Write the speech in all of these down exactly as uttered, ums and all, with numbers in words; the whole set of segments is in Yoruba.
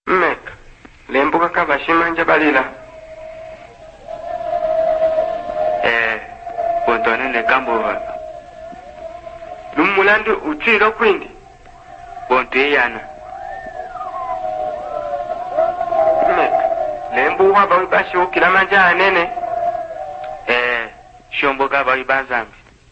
Mek, lembuka kabashimanja balila. Eh, bontone ne kambuva. Lumulandu uchiro kwindi. Bontu yana. Mek, lembuka bawi bashi ukila manja anene. Eh, shombo ka bawi banzambi.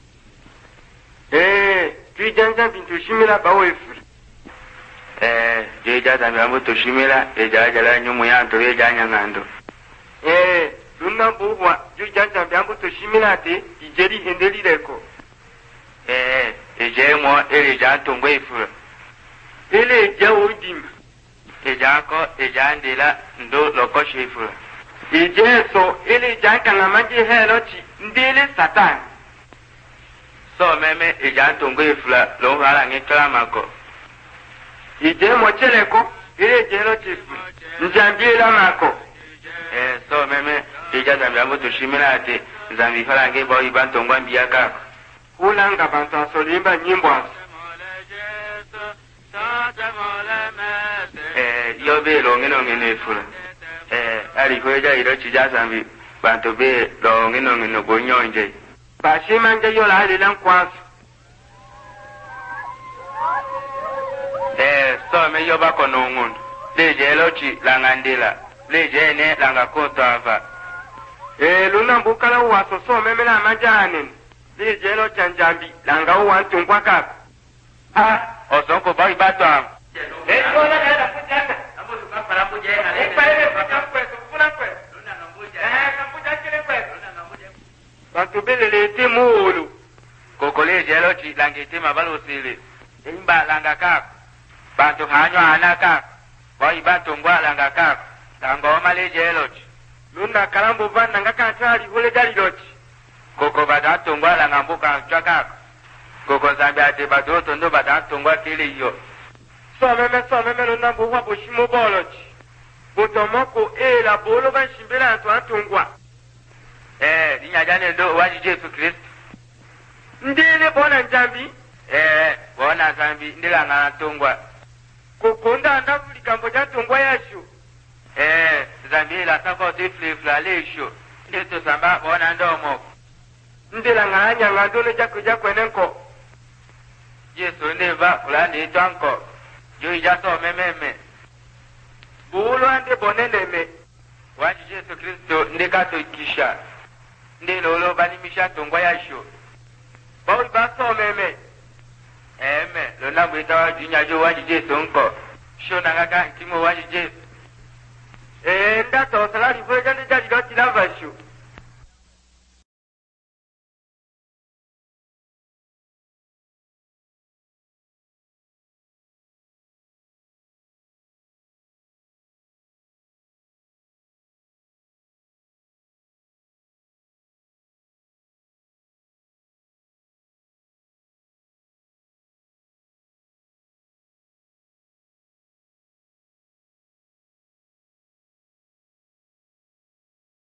Eh, tuijanja bintu shimila bawe furi. Eh, jeja zambi ambo toshimila eja jala nyumu yanto eja nyangando. Eh, luna buwa tuijanja byambo toshimila te ijeri hendeli leko. Eh, eje mo eja ntongwe ifura. Ele eja odim. Eja ko eja ndela ndo lokoshe ifura. Eje so ele eja kana manje helochi ndele satan. So meme eja ntongwe ifura lo hala ngekala mako. Ije mocheleko ele jelo chifu njambira mako. Eh, so meme eja zambi ambo toshimila ate zambi hala nge bawi bantongwa mbiyaka. Ulanga bantu asolimba nyimbo aso. Eh, yo be lo ngeno ngeno ifura. Eh, ali kweja ilo chija zambi bantu be lo ngeno ngeno gonyonje. Bashimanje yola ali lankwaso. Eh, so me yo bako nungun. Leje elochi langandila. Leje ne langa koto ava. Eh, luna mbukala uwaso so memela majanin. Leje elo chanjambi langa uwantu nkwakaku. Ah, osonko bawi bato am. Eh, kona kada kujata. Amo luka para kujena. Eh, paele kuja kwetu, kuna kwetu. Luna nambuja. Eh, nambuja kile kwetu. Luna nambuja. Bantu belele ete muulu. Koko leje elochi langete mabalo sile. Imba langa kaku. Bantu hanyo anaka. Bawi bato ngwa langa kaku. Tango oma leje elochi. Luna kalambo vanda ngaka atari hule jali lochi. Koko badato ngwa langa mbuka chakaku. Koko zambi ate badoto ndo badato ngwa kile iyo. So meme so meme luna mbuwa boshimo bolochi. Botomoko e la bolo bashimbela antu antungwa. Eh, dinyajane ndo waji Jesu Kristo. Ndile bona njambi. Eh, bona zambi ndila ngana tungwa. Kokonda andavuli kambo jatungwa yashu. Eh, zambi la sako tifli flalisho. Ndito samba bona ndomo. Ndila nganya ngandole jako jako enenko. Jesu ndeva fulani itwanko. Jui jaso mememe. Buulo ande boneleme. Waji Jesu Kristo ndikato ikisha. Ndilolo banimisha tungwa yasho. Bawi baso meme. Eme, lona mwita wa junya jo waji Jesu nko. Shona ngaka ntimo waji Jesu. Eh, ndato salari fwe jani jali loti lavashu.